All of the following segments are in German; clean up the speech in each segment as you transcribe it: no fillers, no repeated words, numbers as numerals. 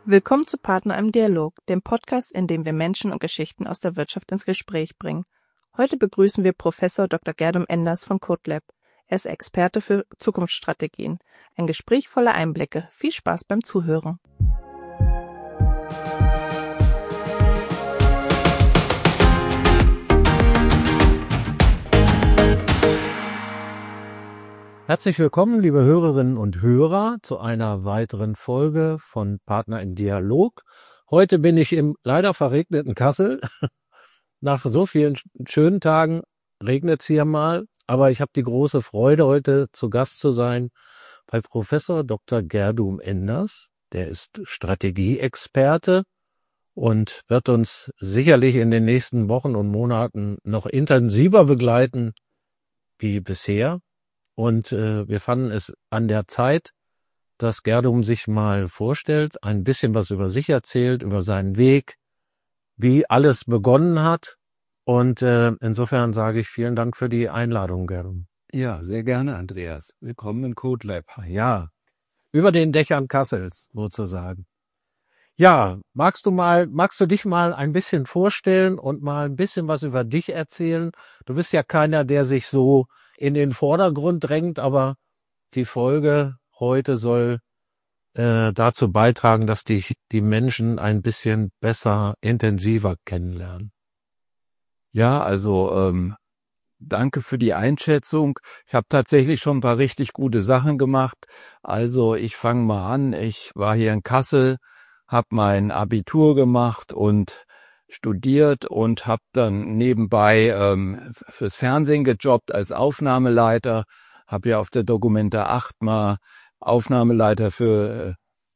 Willkommen zu Partner im Dialog, dem Podcast, in dem wir Menschen und Geschichten aus der Wirtschaft ins Gespräch bringen. Heute begrüßen wir Professor Dr. Gerdum Enders von CodeLab. Er ist Experte für Zukunftsstrategien. Ein Gespräch voller Einblicke. Viel Spaß beim Zuhören. Herzlich willkommen, liebe Hörerinnen und Hörer, zu einer weiteren Folge von Partner im Dialog. Heute bin ich im leider verregneten Kassel. Nach so vielen schönen Tagen regnet es hier mal, aber ich habe die große Freude, heute zu Gast zu sein bei Professor Dr. Gerdum Enders. Der ist Strategieexperte und wird uns sicherlich in den nächsten Wochen und Monaten noch intensiver begleiten wie bisher. Und wir fanden es an der Zeit, dass Gerdum sich mal vorstellt, ein bisschen was über sich erzählt, über seinen Weg, wie alles begonnen hat. Und insofern sage ich vielen Dank für die Einladung, Gerdum. Ja, sehr gerne, Andreas. Willkommen im CodeLab. Ja, über den Dächern Kassels sozusagen. Ja, magst du dich mal ein bisschen vorstellen und mal ein bisschen was über dich erzählen? Du bist ja keiner, der sich so in den Vordergrund drängt, aber die Folge heute soll dazu beitragen, dass die Menschen ein bisschen besser, intensiver kennenlernen. Ja, also danke für die Einschätzung. Ich habe tatsächlich schon ein paar richtig gute Sachen gemacht. Also ich fange mal an. Ich war hier in Kassel, habe mein Abitur gemacht und studiert und habe dann nebenbei fürs Fernsehen gejobbt als Aufnahmeleiter. Habe ja auf der Documenta 8 mal Aufnahmeleiter für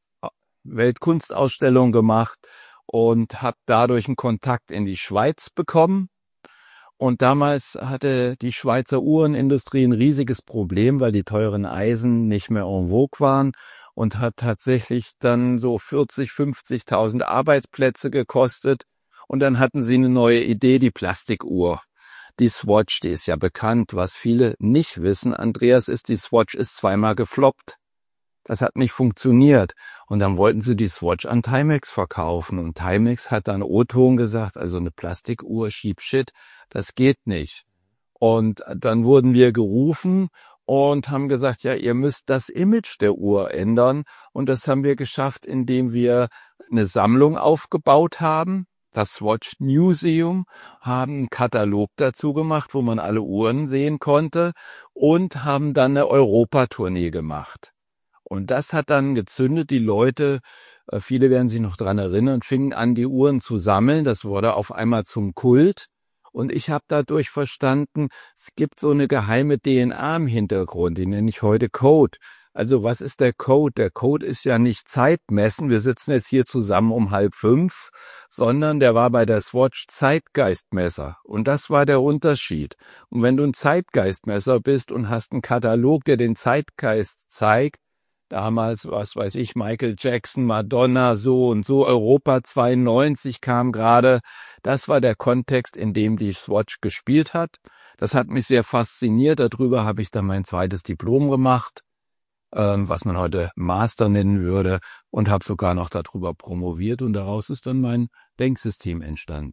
Weltkunstausstellung gemacht und habe dadurch einen Kontakt in die Schweiz bekommen. Und damals hatte die Schweizer Uhrenindustrie ein riesiges Problem, weil die teuren Eisen nicht mehr en vogue waren und hat tatsächlich dann so 40.000, 50.000 Arbeitsplätze gekostet. Und dann hatten sie eine neue Idee, die Plastikuhr. Die Swatch, die ist ja bekannt. Was viele nicht wissen, Andreas, ist, die Swatch ist zweimal gefloppt. Das hat nicht funktioniert. Und dann wollten sie die Swatch an Timex verkaufen. Und Timex hat dann O-Ton gesagt, also eine Plastikuhr, cheap shit, das geht nicht. Und dann wurden wir gerufen und haben gesagt, ja, ihr müsst das Image der Uhr ändern. Und das haben wir geschafft, indem wir eine Sammlung aufgebaut haben. Das Swatch Museum, haben einen Katalog dazu gemacht, wo man alle Uhren sehen konnte und haben dann eine Europatournee gemacht. Und das hat dann gezündet, die Leute, viele werden sich noch dran erinnern, fingen an, die Uhren zu sammeln. Das wurde auf einmal zum Kult. Und ich habe dadurch verstanden, es gibt so eine geheime DNA im Hintergrund, die nenne ich heute Code. Also was ist der Code? Der Code ist ja nicht Zeitmessen, wir sitzen jetzt hier zusammen um 4:30, sondern der war bei der Swatch Zeitgeistmesser. Und das war der Unterschied. Und wenn du ein Zeitgeistmesser bist und hast einen Katalog, der den Zeitgeist zeigt, damals, was weiß ich, Michael Jackson, Madonna, so und so, Europa 92 kam gerade. Das war der Kontext, in dem die Swatch gespielt hat. Das hat mich sehr fasziniert. Darüber habe ich dann mein zweites Diplom gemacht, was man heute Master nennen würde, und habe sogar noch darüber promoviert. Und daraus ist dann mein Denksystem entstanden.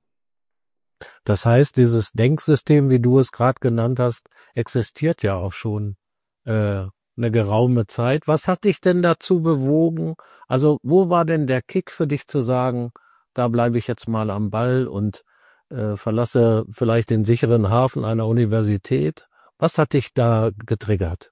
Das heißt, dieses Denksystem, wie du es gerade genannt hast, existiert ja auch schon eine geraume Zeit. Was hat dich denn dazu bewogen? Also wo war denn der Kick für dich zu sagen, da bleibe ich jetzt mal am Ball und verlasse vielleicht den sicheren Hafen einer Universität? Was hat dich da getriggert?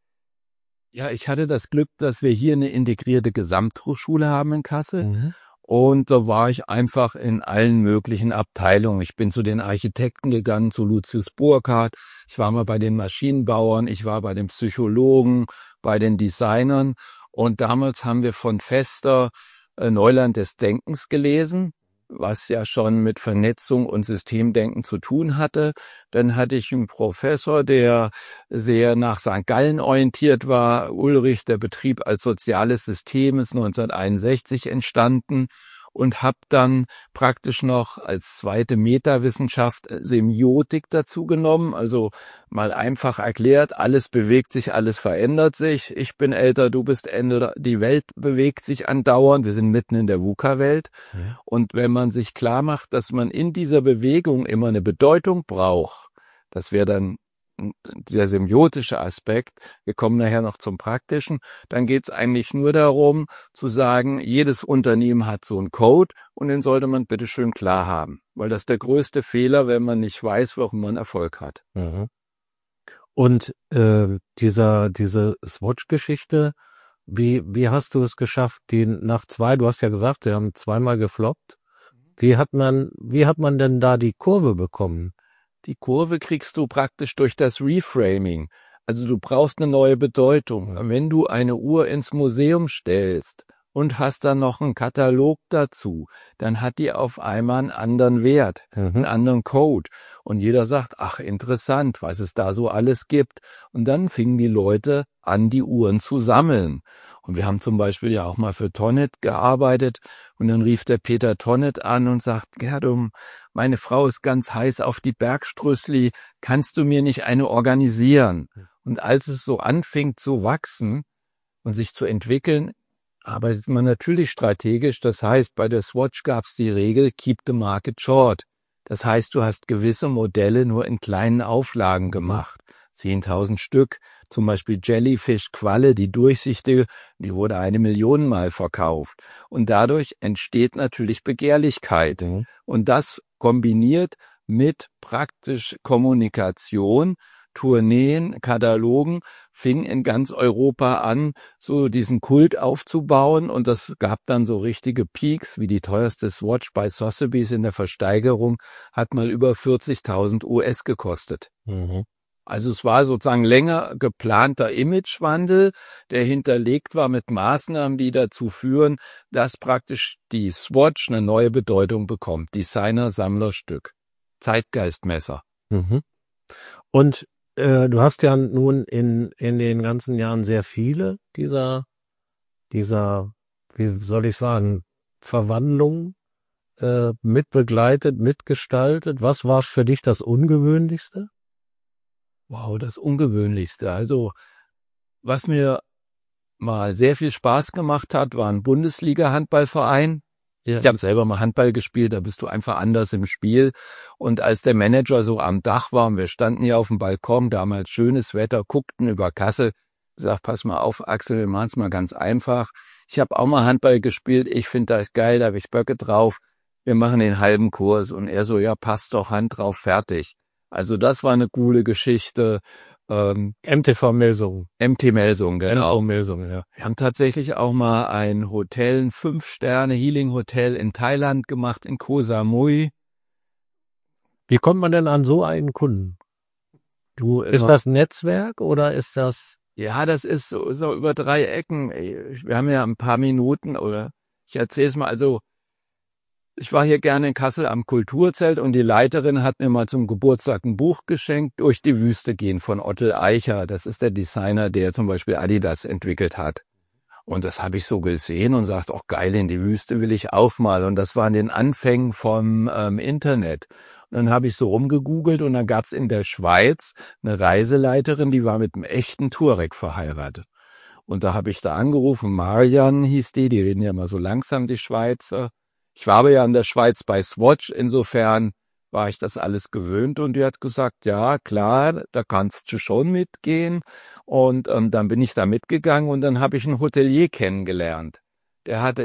Ja, ich hatte das Glück, dass wir hier eine integrierte Gesamthochschule haben in Kassel. Und da war ich einfach in allen möglichen Abteilungen. Ich bin zu den Architekten gegangen, zu Lucius Burkhardt. Ich war mal bei den Maschinenbauern, ich war bei den Psychologen, bei den Designern. Und damals haben wir von Vester Neuland des Denkens gelesen, was ja schon mit Vernetzung und Systemdenken zu tun hatte. Dann hatte ich einen Professor, der sehr nach St. Gallen orientiert war. Ulrich, der Betrieb als soziales System, ist 1961 entstanden. und habe dann praktisch noch als zweite Metawissenschaft Semiotik dazu genommen. Also mal einfach erklärt, alles bewegt sich, alles verändert sich. Ich bin älter, du bist älter, die Welt bewegt sich andauernd. Wir sind mitten in der VUCA-Welt. Ja. Und wenn man sich klar macht, dass man in dieser Bewegung immer eine Bedeutung braucht, das wäre dann der semiotische Aspekt, wir kommen nachher noch zum praktischen, dann geht es eigentlich nur darum zu sagen, jedes Unternehmen hat so einen Code und den sollte man bitte schön klar haben, weil das ist der größte Fehler, wenn man nicht weiß, warum man Erfolg hat. Mhm. Und diese Swatch-Geschichte, wie hast du es geschafft, du hast ja gesagt, sie haben zweimal gefloppt. Wie hat man denn da die Kurve bekommen? Die Kurve kriegst du praktisch durch das Reframing. Also du brauchst eine neue Bedeutung. Wenn du eine Uhr ins Museum stellst und hast dann noch einen Katalog dazu, dann hat die auf einmal einen anderen Wert, einen anderen Code. Und jeder sagt, ach interessant, was es da so alles gibt. Und dann fingen die Leute an, die Uhren zu sammeln. Und wir haben zum Beispiel ja auch mal für Tonnet gearbeitet und dann rief der Peter Tonnet an und sagt, Gerdum, meine Frau ist ganz heiß auf die Bergströssli, kannst du mir nicht eine organisieren? Und als es so anfing zu wachsen und sich zu entwickeln, arbeitet man natürlich strategisch. Das heißt, bei der Swatch gab es die Regel, keep the market short. Das heißt, du hast gewisse Modelle nur in kleinen Auflagen gemacht. 10.000 Stück, zum Beispiel Jellyfish-Qualle, die durchsichtige, die wurde 1 Million Mal verkauft. Und dadurch entsteht natürlich Begehrlichkeit. Und das kombiniert mit praktisch Kommunikation, Tourneen, Katalogen, fing in ganz Europa an, so diesen Kult aufzubauen. Und das gab dann so richtige Peaks, wie die teuerste Swatch bei Sotheby's in der Versteigerung, hat mal über 40.000 US gekostet. Also es war sozusagen länger geplanter Imagewandel, der hinterlegt war mit Maßnahmen, die dazu führen, dass praktisch die Swatch eine neue Bedeutung bekommt. Designer-Sammlerstück, Zeitgeistmesser. Und du hast ja nun in den ganzen Jahren sehr viele dieser, wie soll ich sagen, Verwandlungen mitbegleitet, mitgestaltet. Was war für dich das Ungewöhnlichste? Wow, das Ungewöhnlichste. Also, was mir mal sehr viel Spaß gemacht hat, war ein Bundesliga-Handballverein. Ja. Ich habe selber mal Handball gespielt, da bist du einfach anders im Spiel. Und als der Manager so am Dach war und wir standen hier auf dem Balkon, damals schönes Wetter, guckten über Kassel, gesagt, pass mal auf, Axel, wir machen's mal ganz einfach. Ich habe auch mal Handball gespielt, ich finde das geil, da habe ich Böcke drauf. Wir machen den halben Kurs. Und er so, ja, passt doch, Hand drauf, fertig. Also das war eine coole Geschichte. MTV Melsungen. MT Melsungen, genau. MTV Melsungen, ja. Wir haben tatsächlich auch mal ein Hotel, ein 5-Sterne-Healing-Hotel in Thailand gemacht, in Koh Samui. Wie kommt man denn an so einen Kunden? Ist das Netzwerk oder ist das? Ja, das ist so über 3 Ecken. Wir haben ja ein paar Minuten oder ich erzähle es mal. Also ich war hier gerne in Kassel am Kulturzelt und die Leiterin hat mir mal zum Geburtstag ein Buch geschenkt, Durch die Wüste gehen von Ottel Eicher. Das ist der Designer, der zum Beispiel Adidas entwickelt hat. Und das habe ich so gesehen und sagte, auch geil, in die Wüste will ich auch mal. Und das war in den Anfängen vom Internet. Und dann habe ich so rumgegoogelt und dann gab's in der Schweiz eine Reiseleiterin, die war mit einem echten Tuareg verheiratet. Und da habe ich da angerufen, Marian hieß die reden ja mal so langsam, die Schweizer. Ich war aber ja in der Schweiz bei Swatch, insofern war ich das alles gewöhnt und die hat gesagt, ja klar, da kannst du schon mitgehen und dann bin ich da mitgegangen und dann habe ich einen Hotelier kennengelernt. Der hatte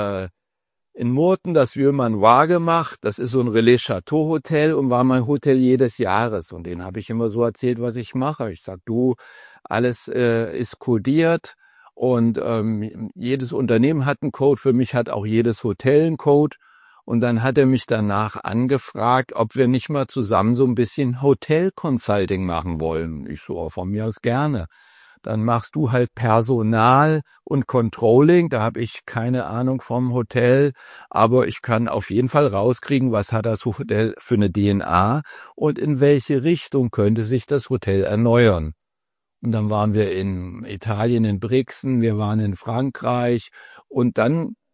in Murten das Vieux Manoir gemacht, das ist so ein Relais Chateau Hotel und war mein Hotelier des Jahres und den habe ich immer so erzählt, was ich mache. Ich sag, du, alles ist kodiert. Und jedes Unternehmen hat einen Code, für mich hat auch jedes Hotel einen Code. Und dann hat er mich danach angefragt, ob wir nicht mal zusammen so ein bisschen Hotel-Consulting machen wollen. Ich so, oh, von mir aus gerne. Dann machst du halt Personal und Controlling. Da habe ich keine Ahnung vom Hotel, aber ich kann auf jeden Fall rauskriegen, was hat das Hotel für eine DNA und in welche Richtung könnte sich das Hotel erneuern. Und dann waren wir in Italien, in Brixen, wir waren in Frankreich und dann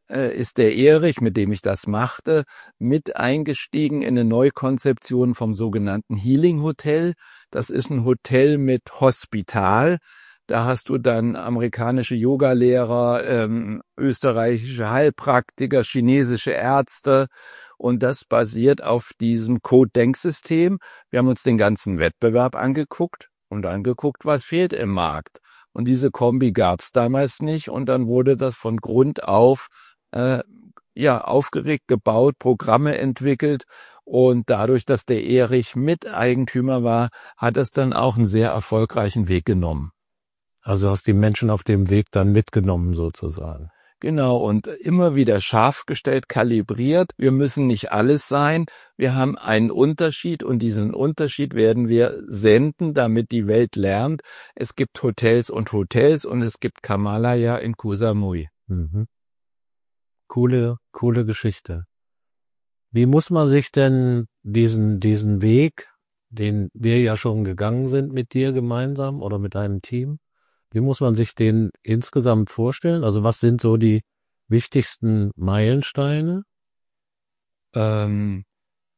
ist der Erich, mit dem ich das machte, mit eingestiegen in eine Neukonzeption vom sogenannten Healing Hotel. Das ist ein Hotel mit Hospital. Da hast du dann amerikanische Yogalehrer, österreichische Heilpraktiker, chinesische Ärzte. Und das basiert auf diesem Code-Denksystem. Wir haben uns den ganzen Wettbewerb angeguckt und angeguckt, was fehlt im Markt. Und diese Kombi gab es damals nicht. Und dann wurde das von Grund auf aufgeregt gebaut, Programme entwickelt. Und dadurch, dass der Erich Miteigentümer war, hat es dann auch einen sehr erfolgreichen Weg genommen. Also hast die Menschen auf dem Weg dann mitgenommen sozusagen. Genau, und immer wieder scharf gestellt, kalibriert. Wir müssen nicht alles sein. Wir haben einen Unterschied und diesen Unterschied werden wir senden, damit die Welt lernt. Es gibt Hotels und es gibt Kamalaya in Koh Samui. Mhm. Coole Geschichte. Wie muss man sich denn diesen Weg, den wir ja schon gegangen sind mit dir gemeinsam oder mit deinem Team, wie muss man sich den insgesamt vorstellen? Also was sind so die wichtigsten Meilensteine? Mir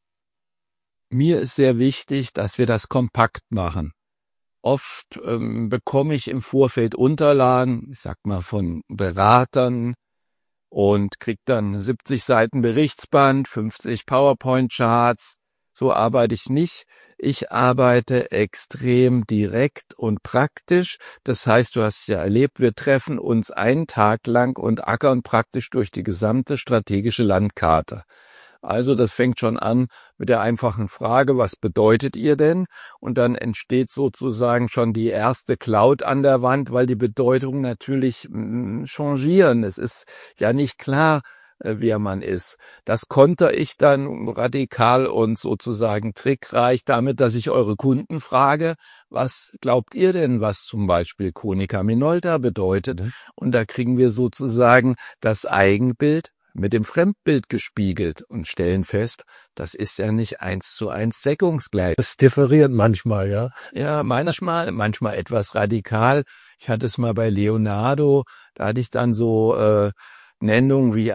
ist sehr wichtig, dass wir das kompakt machen. Oft bekomme ich im Vorfeld Unterlagen, ich sag mal von Beratern, und krieg dann 70 Seiten Berichtsband, 50 PowerPoint-Charts. So arbeite ich nicht. Ich arbeite extrem direkt und praktisch. Das heißt, du hast es ja erlebt, wir treffen uns einen Tag lang und ackern praktisch durch die gesamte strategische Landkarte. Also das fängt schon an mit der einfachen Frage, was bedeutet ihr denn? Und dann entsteht sozusagen schon die erste Cloud an der Wand, weil die Bedeutungen natürlich changieren. Es ist ja nicht klar, wer man ist. Das konter ich dann radikal und sozusagen trickreich damit, dass ich eure Kunden frage, was glaubt ihr denn, was zum Beispiel Konica Minolta bedeutet? Und da kriegen wir sozusagen das Eigenbild mit dem Fremdbild gespiegelt und stellen fest, das ist ja nicht 1:1 deckungsgleich. Das differiert manchmal, ja? Ja, manchmal etwas radikal. Ich hatte es mal bei Leonardo, da hatte ich dann so Nennungen wie,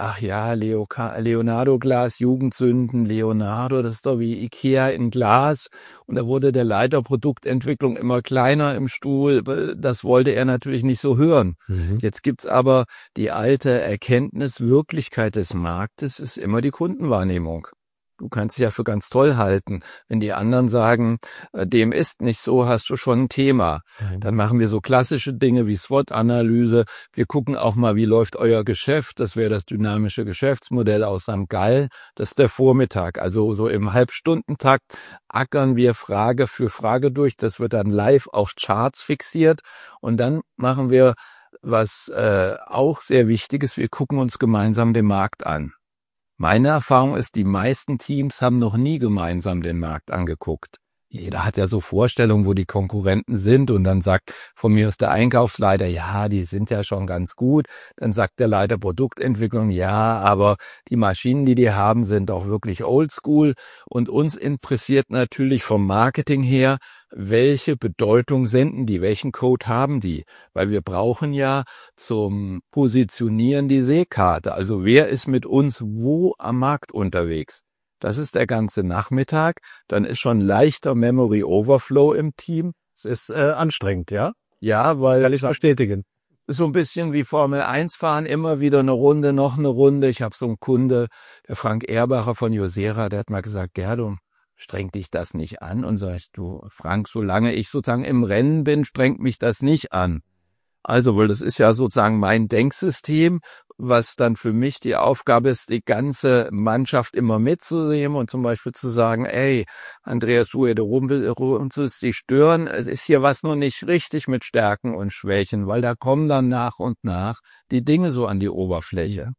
Leonardo-Glas, Jugendsünden, Leonardo, das ist doch wie Ikea in Glas. Und da wurde der Leiter Produktentwicklung immer kleiner im Stuhl. Das wollte er natürlich nicht so hören. Mhm. Jetzt gibt's aber die alte Erkenntnis, Wirklichkeit des Marktes ist immer die Kundenwahrnehmung. Du kannst dich ja für ganz toll halten. Wenn die anderen sagen, dem ist nicht so, hast du schon ein Thema. Dann machen wir so klassische Dinge wie SWOT-Analyse. Wir gucken auch mal, wie läuft euer Geschäft. Das wäre das dynamische Geschäftsmodell aus St. Gallen. Das ist der Vormittag. Also so im Halbstundentakt ackern wir Frage für Frage durch. Das wird dann live auf Charts fixiert. Und dann machen wir, was auch sehr wichtig ist, wir gucken uns gemeinsam den Markt an. Meine Erfahrung ist, die meisten Teams haben noch nie gemeinsam den Markt angeguckt. Jeder hat ja so Vorstellungen, wo die Konkurrenten sind und dann sagt von mir aus der Einkaufsleiter, ja, die sind ja schon ganz gut. Dann sagt der Leiter Produktentwicklung, ja, aber die Maschinen, die haben, sind auch wirklich oldschool. Und uns interessiert natürlich vom Marketing her, welche Bedeutung senden die, welchen Code haben die? Weil wir brauchen ja zum Positionieren die Seekarte. Also wer ist mit uns wo am Markt unterwegs? Das ist der ganze Nachmittag. Dann ist schon leichter Memory Overflow im Team. Es ist anstrengend, ja? Ja, weil Kann ich bestätigen. so ein bisschen wie Formel 1 fahren, immer wieder eine Runde, noch eine Runde. Ich habe so einen Kunde, der Frank Erbacher von Josera, der hat mal gesagt, Gerdum, strengt dich das nicht an? Und sag ich, du Frank, solange ich sozusagen im Rennen bin, strengt mich das nicht an. Also, weil das ist ja sozusagen mein Denksystem, was dann für mich die Aufgabe ist, die ganze Mannschaft immer mitzunehmen und zum Beispiel zu sagen, ey, Andreas Suede Runzels, die stören, es ist hier was noch nicht richtig mit Stärken und Schwächen, weil da kommen dann nach und nach die Dinge so an die Oberfläche.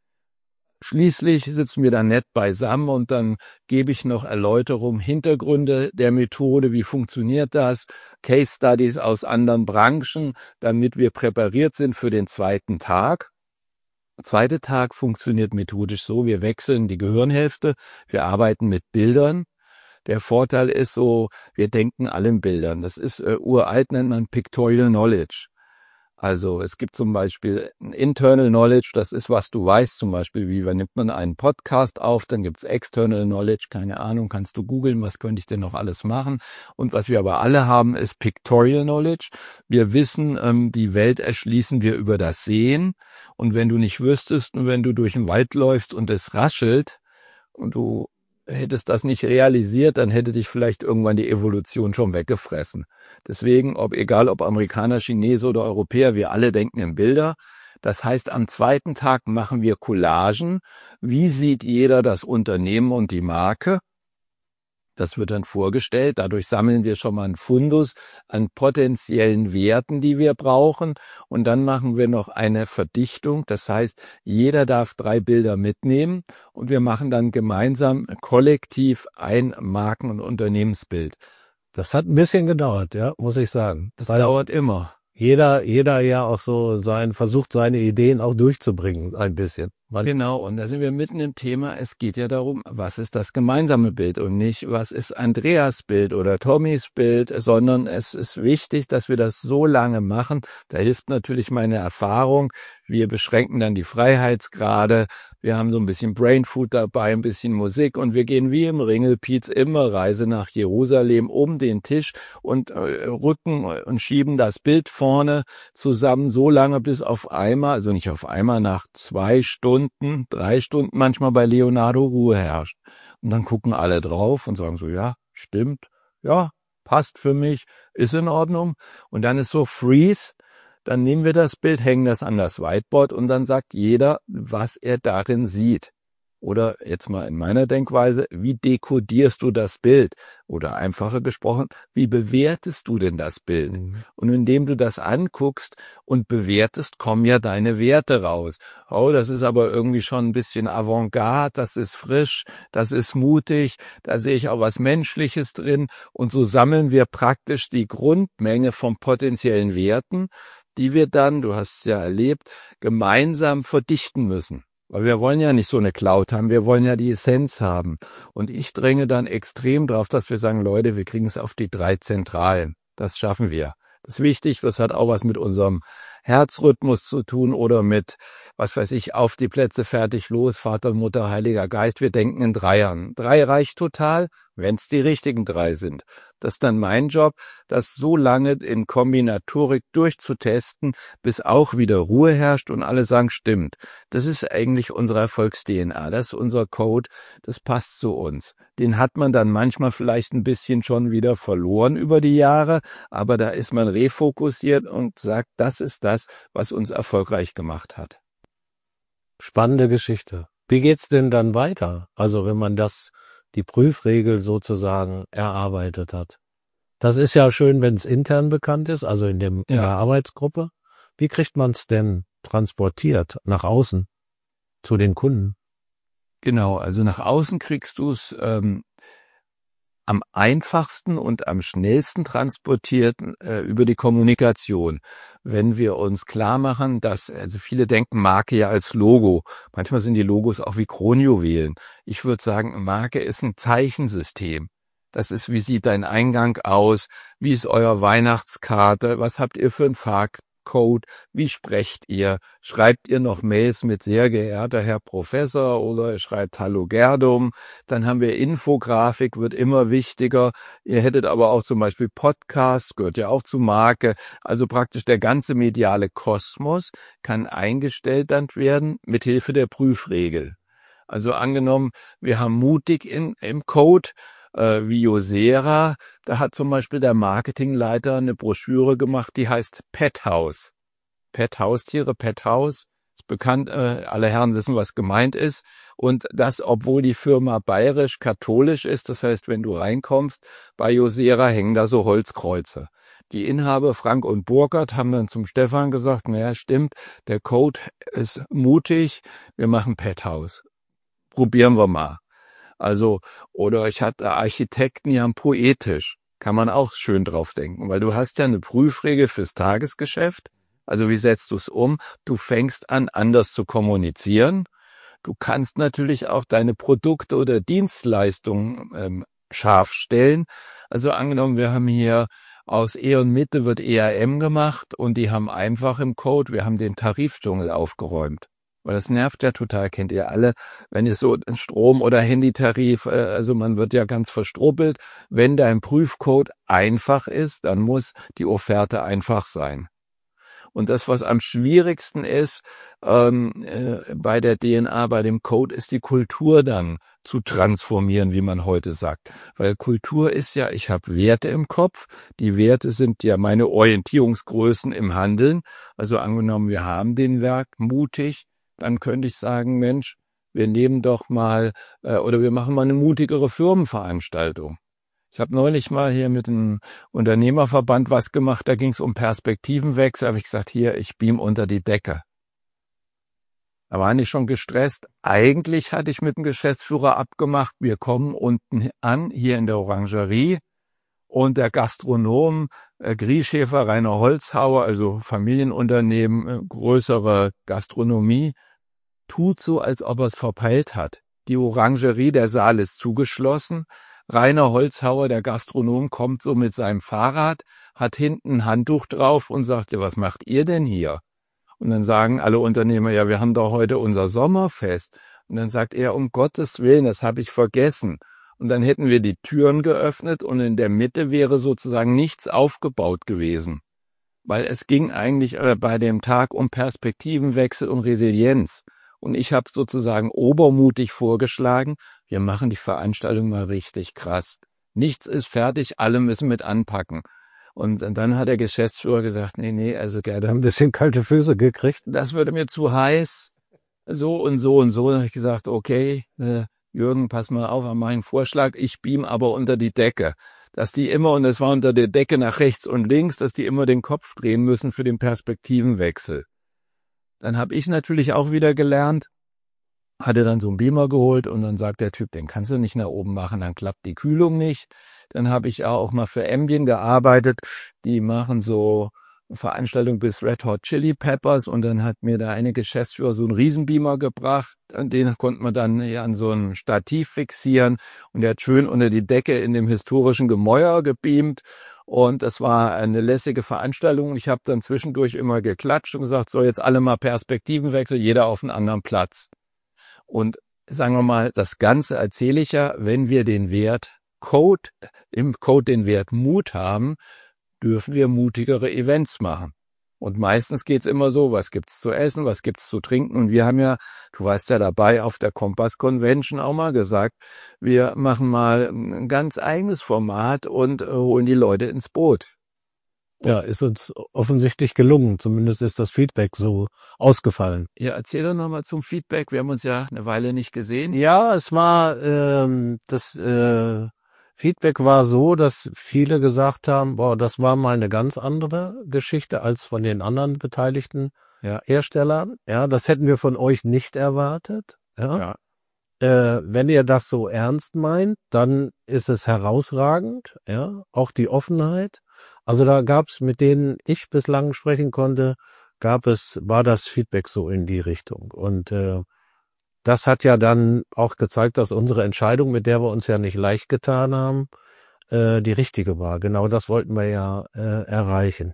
Schließlich sitzen wir dann nett beisammen und dann gebe ich noch Erläuterung, Hintergründe der Methode, wie funktioniert das, Case Studies aus anderen Branchen, damit wir präpariert sind für den zweiten Tag. Der zweite Tag funktioniert methodisch so, wir wechseln die Gehirnhälfte, wir arbeiten mit Bildern. Der Vorteil ist so, wir denken alle in Bildern. Das ist uralt, nennt man Pictorial Knowledge. Also es gibt zum Beispiel ein Internal Knowledge, das ist, was du weißt, zum Beispiel, wie nimmt man einen Podcast auf, dann gibt's External Knowledge, keine Ahnung, kannst du googeln, was könnte ich denn noch alles machen. Und was wir aber alle haben, ist Pictorial Knowledge. Wir wissen, die Welt erschließen wir über das Sehen. Und wenn du nicht wüsstest, und wenn du durch den Wald läufst und es raschelt und du hättest das nicht realisiert, dann hätte dich vielleicht irgendwann die Evolution schon weggefressen. Deswegen, egal ob Amerikaner, Chinese oder Europäer, wir alle denken in Bilder. Das heißt, am zweiten Tag machen wir Collagen. Wie sieht jeder das Unternehmen und die Marke? Das wird dann vorgestellt. Dadurch sammeln wir schon mal einen Fundus an potenziellen Werten, die wir brauchen. Und dann machen wir noch eine Verdichtung. Das heißt, jeder darf 3 Bilder mitnehmen und wir machen dann gemeinsam kollektiv ein Marken- und Unternehmensbild. Das hat ein bisschen gedauert, ja, muss ich sagen. Das dauert immer. Jeder ja auch so versucht seine Ideen auch durchzubringen, ein bisschen. Genau, und da sind wir mitten im Thema. Es geht ja darum, was ist das gemeinsame Bild und nicht, was ist Andreas Bild oder Tommys Bild, sondern es ist wichtig, dass wir das so lange machen. Da hilft natürlich meine Erfahrung. Wir beschränken dann die Freiheitsgrade. Wir haben so ein bisschen Brainfood dabei, ein bisschen Musik und wir gehen wie im Ringelpiez immer Reise nach Jerusalem um den Tisch und rücken und schieben das Bild vorne zusammen so lange bis auf einmal, also nicht auf einmal, nach 2 Stunden, 3 Stunden manchmal bei Leonardo Ruhe herrscht. Und dann gucken alle drauf und sagen so, ja, stimmt, ja, passt für mich, ist in Ordnung. Und dann ist so Freeze. Dann nehmen wir das Bild, hängen das an das Whiteboard und dann sagt jeder, was er darin sieht. Oder jetzt mal in meiner Denkweise, wie dekodierst du das Bild? Oder einfacher gesprochen, wie bewertest du denn das Bild? Und indem du das anguckst und bewertest, kommen ja deine Werte raus. Oh, das ist aber irgendwie schon ein bisschen Avantgarde, das ist frisch, das ist mutig, da sehe ich auch was Menschliches drin. Und so sammeln wir praktisch die Grundmenge von potenziellen Werten, die wir dann, du hast es ja erlebt, gemeinsam verdichten müssen. Weil wir wollen ja nicht so eine Cloud haben, wir wollen ja die Essenz haben. Und ich dränge dann extrem drauf, dass wir sagen, Leute, wir kriegen es auf die 3 Zentralen. Das schaffen wir. Das ist wichtig, das hat auch was mit unserem Herzrhythmus zu tun oder mit, was weiß ich, auf die Plätze, fertig, los, Vater, Mutter, Heiliger Geist. Wir denken in Dreiern. 3 reicht total, wenn es die richtigen 3 sind. Das ist dann mein Job, das so lange in Kombinatorik durchzutesten, bis auch wieder Ruhe herrscht und alle sagen, stimmt. Das ist eigentlich unsere Erfolgs-DNA, das ist unser Code, das passt zu uns. Den hat man dann manchmal vielleicht ein bisschen schon wieder verloren über die Jahre, aber da ist man refokussiert und sagt, das ist das, was uns erfolgreich gemacht hat. Spannende Geschichte. Wie geht's denn dann weiter? Also wenn man die Prüfregel sozusagen erarbeitet hat. Das ist ja schön, wenn es intern bekannt ist, also in der Arbeitsgruppe. Wie kriegt man es denn transportiert nach außen zu den Kunden? Genau, also nach außen kriegst du es am einfachsten und am schnellsten transportiert über die Kommunikation. Wenn wir uns klar machen, also viele denken Marke ja als Logo. Manchmal sind die Logos auch wie Kronjuwelen. Ich würde sagen, Marke ist ein Zeichensystem. Das ist, wie sieht dein Eingang aus? Wie ist euer Weihnachtskarte? Was habt ihr für einen Farbcode? Wie sprecht ihr? Schreibt ihr noch Mails mit sehr geehrter Herr Professor oder ihr schreibt Hallo Gerdum? Dann haben wir Infografik, wird immer wichtiger. Ihr hättet aber auch zum Beispiel Podcast, gehört ja auch zu Marke. Also praktisch der ganze mediale Kosmos kann eingestellt dann werden mit Hilfe der Prüfregel. Also angenommen, wir haben mutig im Code, wie Yosera, da hat zum Beispiel der Marketingleiter eine Broschüre gemacht, die heißt Pet House. Pet Haustiere, Pet House, ist bekannt, alle Herren wissen, was gemeint ist. Und das, obwohl die Firma bayerisch-katholisch ist, das heißt, wenn du reinkommst, bei Yosera hängen da so Holzkreuze. Die Inhaber Frank und Burkhardt haben dann zum Stefan gesagt, naja, stimmt, der Code ist mutig, wir machen Pet House. Probieren wir mal. Also, oder ich hatte Architekten, die haben poetisch. Kann man auch schön drauf denken, weil du hast ja eine Prüfregel fürs Tagesgeschäft. Also wie setzt du es um? Du fängst an, anders zu kommunizieren. Du kannst natürlich auch deine Produkte oder Dienstleistungen scharf stellen. Also angenommen, wir haben hier aus E und Mitte wird ERM gemacht und die haben einfach im Code, wir haben den Tarifdschungel aufgeräumt. Weil das nervt ja total, kennt ihr alle, wenn ihr so Strom- oder Handytarif, also man wird ja ganz verstrubbelt. Wenn dein Prüfcode einfach ist, dann muss die Offerte einfach sein. Und das, was am schwierigsten ist bei der DNA, bei dem Code, ist die Kultur dann zu transformieren, wie man heute sagt. Weil Kultur ist ja, ich habe Werte im Kopf. Die Werte sind ja meine Orientierungsgrößen im Handeln. Also angenommen, wir haben den Werk mutig, dann könnte ich sagen, Mensch, wir nehmen doch mal oder wir machen mal eine mutigere Firmenveranstaltung. Ich habe neulich mal hier mit einem Unternehmerverband was gemacht, da ging es um Perspektivenwechsel. Da habe ich gesagt, hier, ich beam unter die Decke. Da waren die schon gestresst. Eigentlich hatte ich mit dem Geschäftsführer abgemacht, wir kommen unten an, hier in der Orangerie. Und der Gastronom, Grieschäfer, Rainer Holzhauer, also Familienunternehmen, größere Gastronomie, tut so, als ob er es verpeilt hat. Die Orangerie, der Saal ist zugeschlossen. Rainer Holzhauer, der Gastronom, kommt so mit seinem Fahrrad, hat hinten ein Handtuch drauf und sagt, ja, was macht ihr denn hier? Und dann sagen alle Unternehmer, ja, wir haben doch heute unser Sommerfest. Und dann sagt er, um Gottes Willen, das habe ich vergessen. Und dann hätten wir die Türen geöffnet und in der Mitte wäre sozusagen nichts aufgebaut gewesen. Weil es ging eigentlich bei dem Tag um Perspektivenwechsel und Resilienz. Und ich habe sozusagen obermutig vorgeschlagen, wir machen die Veranstaltung mal richtig krass. Nichts ist fertig, alle müssen mit anpacken. Und dann hat der Geschäftsführer gesagt, nee, also Gerd, Wir haben ein bisschen kalte Füße gekriegt. das würde mir zu heiß. So und so und so. Dann habe ich gesagt, okay, Jürgen, pass mal auf an meinen Vorschlag, ich beam aber unter die Decke. Dass die immer, und es war unter der Decke nach rechts und links, dass die immer den Kopf drehen müssen für den Perspektivenwechsel. Dann habe ich natürlich auch wieder gelernt, hatte dann so einen Beamer geholt und dann sagt der Typ, den kannst du nicht nach oben machen, dann klappt die Kühlung nicht. Dann habe ich auch mal für Ambien gearbeitet, die machen so Veranstaltung bis Red Hot Chili Peppers und dann hat mir da eine Geschäftsführer so einen Riesenbeamer gebracht, den konnte man dann ja an so ein Stativ fixieren und der hat schön unter die Decke in dem historischen Gemäuer gebeamt und das war eine lässige Veranstaltung und ich habe dann zwischendurch immer geklatscht und gesagt, so jetzt alle mal Perspektivenwechsel, jeder auf einen anderen Platz. Und sagen wir mal, das Ganze erzähle ich ja, wenn wir den Wert Code, im Code den Wert Mut haben, dürfen wir mutigere Events machen. Und meistens geht's immer so, was gibt's zu essen, was gibt's zu trinken. Und wir haben ja, du warst ja dabei, auf der Kompass Convention auch mal gesagt, wir machen mal ein ganz eigenes Format und holen die Leute ins Boot. Ja, ist uns offensichtlich gelungen. Zumindest ist das Feedback so ausgefallen. Ja, erzähl doch nochmal zum Feedback. Wir haben uns ja eine Weile nicht gesehen. Ja, es war das Feedback war so, dass viele gesagt haben, boah, das war mal eine ganz andere Geschichte als von den anderen beteiligten Herstellern. Ja, das hätten wir von euch nicht erwartet. Ja. Wenn ihr das so ernst meint, dann ist es herausragend. Ja, auch die Offenheit. Also da gab's, mit denen ich bislang sprechen konnte, war das Feedback so in die Richtung. Und das hat ja dann auch gezeigt, dass unsere Entscheidung, mit der wir uns ja nicht leicht getan haben, die richtige war. Genau das wollten wir ja erreichen.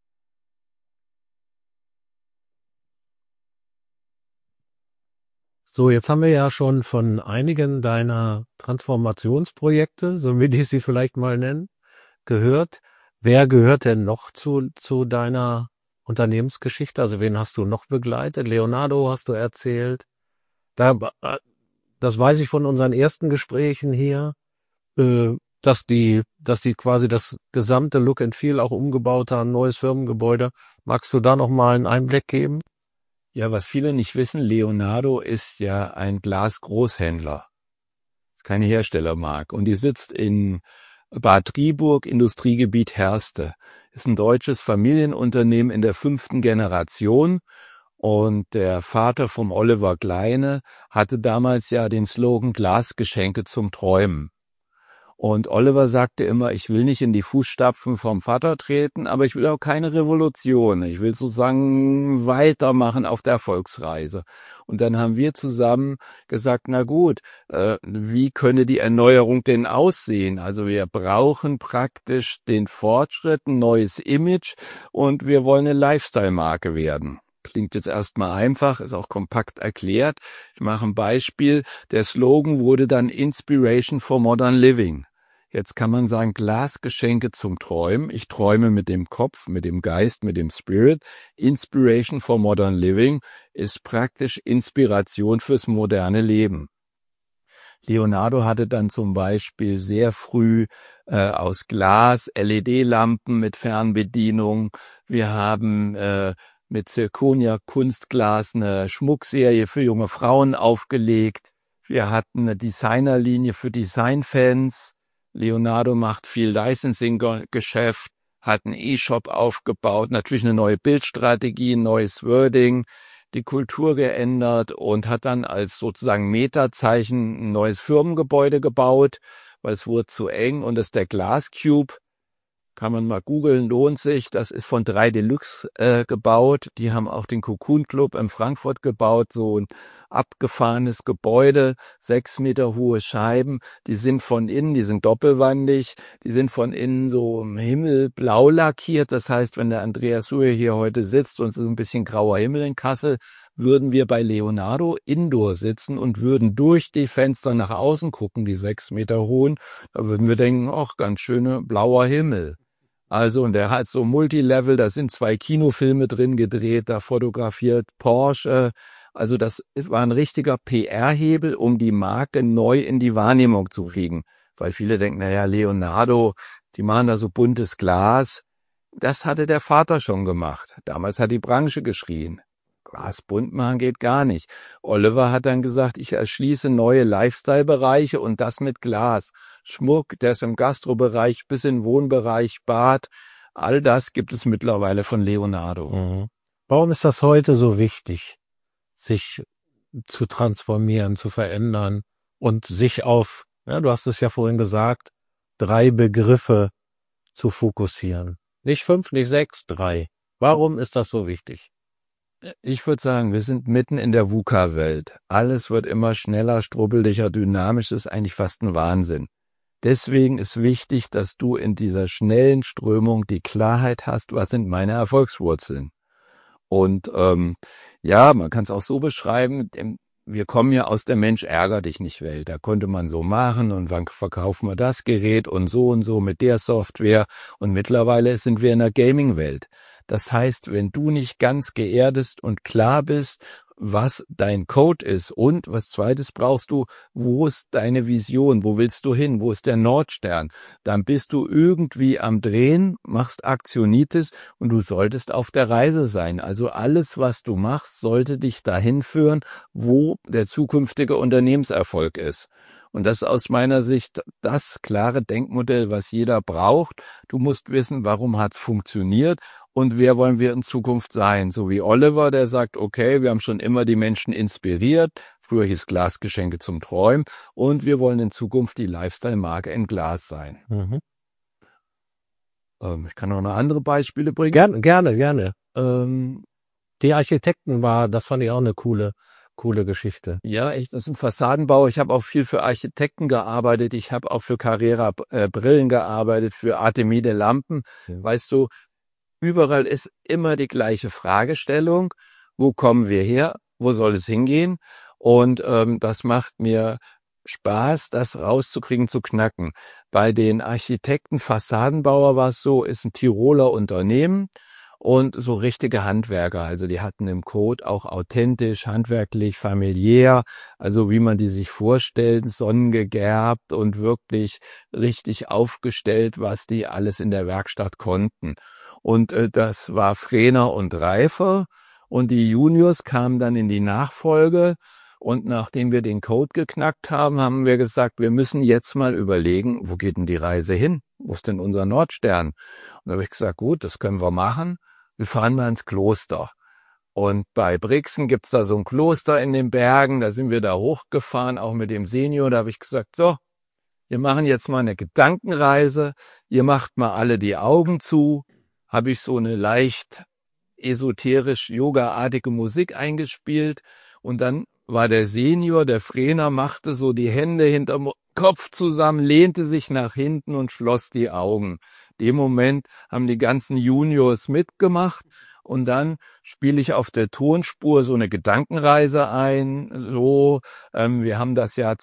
So, jetzt haben wir ja schon von einigen deiner Transformationsprojekte, so will ich sie vielleicht mal nennen, gehört. Wer gehört denn noch zu deiner Unternehmensgeschichte? Also wen hast du noch begleitet? Leonardo hast du erzählt. Das weiß ich von unseren ersten Gesprächen hier, dass die quasi das gesamte Look and Feel auch umgebaut haben, neues Firmengebäude. Magst du da noch mal einen Einblick geben? Ja, was viele nicht wissen, Leonardo ist ja ein Glasgroßhändler. Ist keine Herstellermarke. Und die sitzt in Bad Driburg, Industriegebiet Herste. Ist ein deutsches Familienunternehmen in der 5. Generation. Und der Vater vom Oliver Kleine hatte damals ja den Slogan Glasgeschenke zum Träumen. Und Oliver sagte immer, ich will nicht in die Fußstapfen vom Vater treten, aber ich will auch keine Revolution. Ich will sozusagen weitermachen auf der Erfolgsreise. Und dann haben wir zusammen gesagt, na gut, wie könne die Erneuerung denn aussehen? Also wir brauchen praktisch den Fortschritt, ein neues Image und wir wollen eine Lifestyle-Marke werden. Klingt jetzt erstmal einfach, ist auch kompakt erklärt. Ich mache ein Beispiel. Der Slogan wurde dann Inspiration for Modern Living. Jetzt kann man sagen, Glasgeschenke zum Träumen. Ich träume mit dem Kopf, mit dem Geist, mit dem Spirit. Inspiration for Modern Living ist praktisch Inspiration fürs moderne Leben. Leonardo hatte dann zum Beispiel sehr früh aus Glas LED-Lampen mit Fernbedienung. Wir haben mit Zirconia Kunstglas eine Schmuckserie für junge Frauen aufgelegt. Wir hatten eine Designerlinie für Designfans. Leonardo macht viel Licensing-Geschäft, hat einen E-Shop aufgebaut, natürlich eine neue Bildstrategie, ein neues Wording, die Kultur geändert und hat dann als sozusagen Metazeichen ein neues Firmengebäude gebaut, weil es wurde zu eng und das ist der Glass Cube. Kann man mal googeln, lohnt sich. Das ist von 3 Deluxe gebaut. Die haben auch den Cocoon Club in Frankfurt gebaut. So ein abgefahrenes Gebäude, 6 Meter hohe Scheiben. Die sind von innen, die sind doppelwandig. Die sind von innen so im Himmel blau lackiert. Das heißt, wenn der Andreas Suhr hier heute sitzt und so ein bisschen grauer Himmel in Kassel, würden wir bei Leonardo Indoor sitzen und würden durch die Fenster nach außen gucken, die 6 Meter hohen. Da würden wir denken, ach, ganz schöne blauer Himmel. Also, und der hat so Multilevel, da sind 2 Kinofilme drin gedreht, da fotografiert Porsche. Also das war ein richtiger PR-Hebel, um die Marke neu in die Wahrnehmung zu kriegen. Weil viele denken, naja, Leonardo, die machen da so buntes Glas. Das hatte der Vater schon gemacht. Damals hat die Branche geschrien. Glas bunt machen geht gar nicht. Oliver hat dann gesagt, ich erschließe neue Lifestyle-Bereiche und das mit Glas. Schmuck, der ist im Gastrobereich bis in den Wohnbereich, Bad. All das gibt es mittlerweile von Leonardo. Mhm. Warum ist das heute so wichtig, sich zu transformieren, zu verändern und sich auf, ja, du hast es ja vorhin gesagt, 3 Begriffe zu fokussieren? Nicht 5, nicht 6, 3. Warum ist das so wichtig? Ich würde sagen, wir sind mitten in der VUCA-Welt. Alles wird immer schneller, strubbeliger, dynamisch, ist eigentlich fast ein Wahnsinn. Deswegen ist wichtig, dass du in dieser schnellen Strömung die Klarheit hast, was sind meine Erfolgswurzeln. Und ja, man kann es auch so beschreiben, wir kommen ja aus der Mensch-ärger-dich-nicht-Welt. Da konnte man so machen und wann verkaufen wir das Gerät und so mit der Software. Und mittlerweile sind wir in der Gaming-Welt. Das heißt, wenn du nicht ganz geerdest und klar bist, was dein Code ist und was zweites brauchst du, wo ist deine Vision, wo willst du hin, wo ist der Nordstern, dann bist du irgendwie am Drehen, machst Aktionitis und du solltest auf der Reise sein. Also alles, was du machst, sollte dich dahin führen, wo der zukünftige Unternehmenserfolg ist. Und das ist aus meiner Sicht das klare Denkmodell, was jeder braucht. Du musst wissen, warum hat's funktioniert und wer wollen wir in Zukunft sein. So wie Oliver, der sagt, okay, wir haben schon immer die Menschen inspiriert. Früher hieß Glasgeschenke zum Träumen. Und wir wollen in Zukunft die Lifestyle-Marke in Glas sein. Mhm. Ich kann noch eine andere Beispiele bringen. Gerne. Die Architekten das fand ich auch eine coole Geschichte. Ja, echt, das ist ein Fassadenbau. Ich habe auch viel für Architekten gearbeitet. Ich habe auch für Carrera Brillen gearbeitet, für Artemide Lampen. Ja. Weißt du, überall ist immer die gleiche Fragestellung. Wo kommen wir her? Wo soll es hingehen? Und das macht mir Spaß, das rauszukriegen, zu knacken. Bei den Architekten Fassadenbauer war es so, ist ein Tiroler Unternehmen. Und so richtige Handwerker, also die hatten im Code auch authentisch, handwerklich, familiär, also wie man die sich vorstellt, sonnengegerbt und wirklich richtig aufgestellt, was die alles in der Werkstatt konnten. Und das war Frehner und Reifer und die Juniors kamen dann in die Nachfolge und nachdem wir den Code geknackt haben, haben wir gesagt, wir müssen jetzt mal überlegen, wo geht denn die Reise hin? Wo ist denn unser Nordstern? Und da habe ich gesagt, gut, das können wir machen. Wir fahren mal ins Kloster. Und bei Brixen gibt's da so ein Kloster in den Bergen, da sind wir da hochgefahren, auch mit dem Senior. Da habe ich gesagt, so, wir machen jetzt mal eine Gedankenreise, ihr macht mal alle die Augen zu, habe ich so eine leicht esoterisch-yoga-artige Musik eingespielt und dann war der Senior, der Frehner, machte so die Hände hinterm Kopf zusammen, lehnte sich nach hinten und schloss die Augen. In dem Moment haben die ganzen Juniors mitgemacht und dann spiele ich auf der Tonspur so eine Gedankenreise ein. So, wir haben das Jahr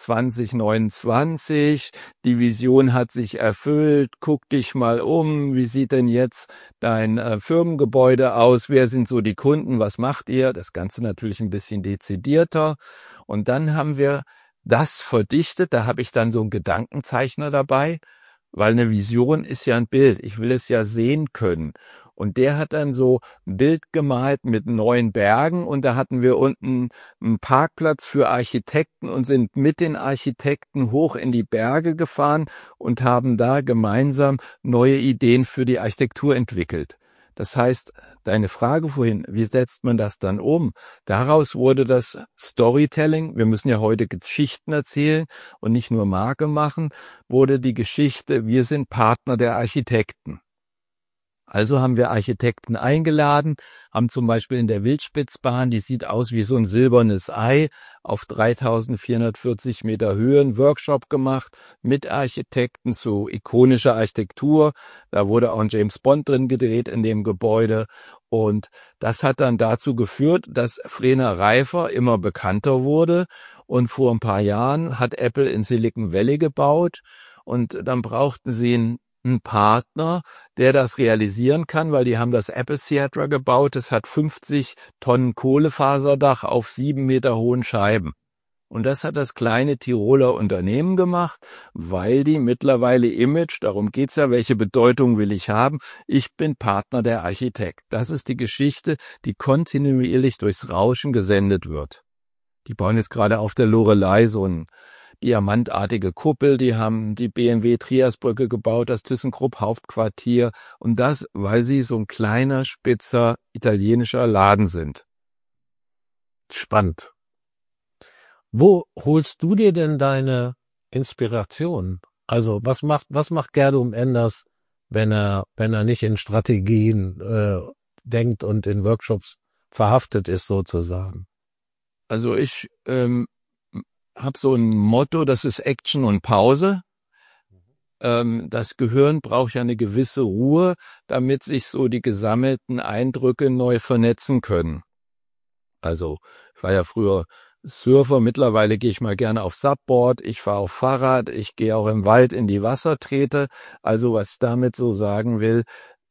2029, die Vision hat sich erfüllt, guck dich mal um, wie sieht denn jetzt dein Firmengebäude aus, wer sind so die Kunden, was macht ihr? Das Ganze natürlich ein bisschen dezidierter. Und dann haben wir das verdichtet, da habe ich dann so einen Gedankenzeichner dabei, weil eine Vision ist ja ein Bild, ich will es ja sehen können. Und der hat dann so ein Bild gemalt mit 9 Bergen und da hatten wir unten einen Parkplatz für Architekten und sind mit den Architekten hoch in die Berge gefahren und haben da gemeinsam neue Ideen für die Architektur entwickelt. Das heißt, deine Frage vorhin, wie setzt man das dann um? Daraus wurde das Storytelling, wir müssen ja heute Geschichten erzählen und nicht nur Marke machen, wurde die Geschichte, wir sind Partner der Architekten. Also haben wir Architekten eingeladen, haben zum Beispiel in der Wildspitzbahn, die sieht aus wie so ein silbernes Ei, auf 3440 Meter Höhe einen Workshop gemacht mit Architekten zu ikonischer Architektur. Da wurde auch ein James Bond drin gedreht in dem Gebäude. Und das hat dann dazu geführt, dass Frehner Reifer immer bekannter wurde. Und vor ein paar Jahren hat Apple in Silicon Valley gebaut. Und dann brauchten sie einen Partner, der das realisieren kann, weil die haben das Apple Theater gebaut. Es hat 50 Tonnen Kohlefaserdach auf 7 Meter hohen Scheiben. Und das hat das kleine Tiroler Unternehmen gemacht, weil die mittlerweile Image, darum geht's ja, welche Bedeutung will ich haben? Ich bin Partner der Architekt. Das ist die Geschichte, die kontinuierlich durchs Rauschen gesendet wird. Die bauen jetzt gerade auf der Loreley so ein diamantartige Kuppel, die haben die BMW Triasbrücke gebaut, das ThyssenKrupp Hauptquartier und das, weil sie so ein kleiner, spitzer italienischer Laden sind. Spannend. Wo holst du dir denn deine Inspiration? Also was macht Gerdum Enders, wenn er nicht in Strategien denkt und in Workshops verhaftet ist sozusagen? Also ich habe so ein Motto, das ist Action und Pause. Das Gehirn braucht ja eine gewisse Ruhe, damit sich so die gesammelten Eindrücke neu vernetzen können. Also ich war ja früher Surfer, mittlerweile gehe ich mal gerne auf Subboard, ich fahre auf Fahrrad, ich gehe auch im Wald in die Wassertrete. Also was ich damit so sagen will,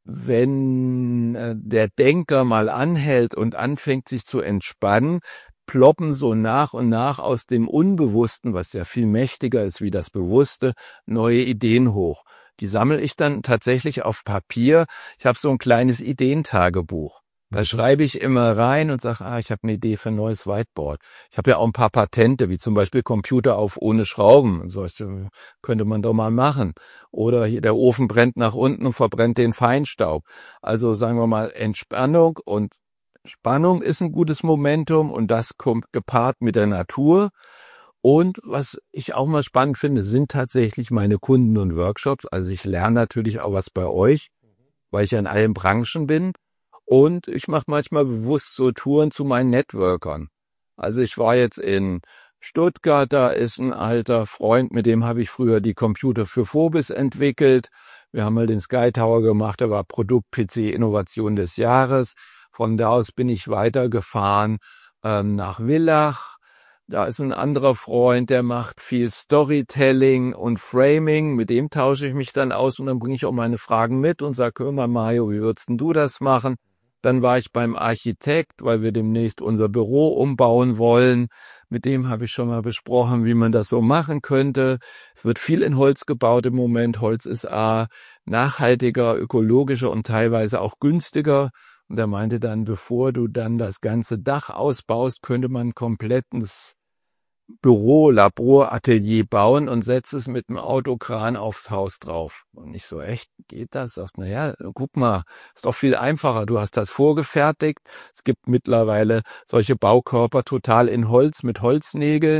wenn der Denker mal anhält und anfängt sich zu entspannen, ploppen so nach und nach aus dem Unbewussten, was ja viel mächtiger ist wie das Bewusste, neue Ideen hoch. Die sammle ich dann tatsächlich auf Papier. Ich habe so ein kleines Ideentagebuch. Da schreibe ich immer rein und sage, ich habe eine Idee für ein neues Whiteboard. Ich habe ja auch ein paar Patente, wie zum Beispiel Computer auf ohne Schrauben. Solche könnte man doch mal machen. Oder hier der Ofen brennt nach unten und verbrennt den Feinstaub. Also sagen wir mal Entspannung und Spannung ist ein gutes Momentum und das kommt gepaart mit der Natur. Und was ich auch mal spannend finde, sind tatsächlich meine Kunden und Workshops. Also ich lerne natürlich auch was bei euch, weil ich ja in allen Branchen bin. Und ich mache manchmal bewusst so Touren zu meinen Networkern. Also ich war jetzt in Stuttgart, da ist ein alter Freund, mit dem habe ich früher die Computer für Phobis entwickelt. Wir haben mal den Sky Tower gemacht, der war Produkt-PC Innovation des Jahres. Von da aus bin ich weitergefahren nach Villach. Da ist ein anderer Freund, der macht viel Storytelling und Framing. Mit dem tausche ich mich dann aus und dann bringe ich auch meine Fragen mit und sage, hör mal Mario, wie würdest denn du das machen? Dann war ich beim Architekt, weil wir demnächst unser Büro umbauen wollen. Mit dem habe ich schon mal besprochen, wie man das so machen könnte. Es wird viel in Holz gebaut im Moment. Holz ist nachhaltiger, ökologischer und teilweise auch günstiger. Und er meinte dann, bevor du dann das ganze Dach ausbaust, könnte man ein komplettes Büro, Labor, Atelier bauen und setzt es mit dem Autokran aufs Haus drauf. Und ich so, echt, geht das? Sagt, naja, guck mal, ist doch viel einfacher. Du hast das vorgefertigt. Es gibt mittlerweile solche Baukörper total in Holz mit Holznägeln.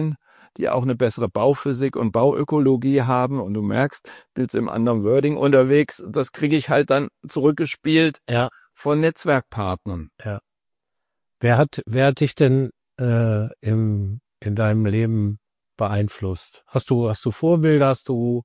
die auch eine bessere Bauphysik und Bauökologie haben und du merkst, bist im anderen Wording unterwegs, das kriege ich halt dann zurückgespielt von Netzwerkpartnern. Ja. Wer hat dich denn in deinem Leben beeinflusst? Hast du Vorbilder, du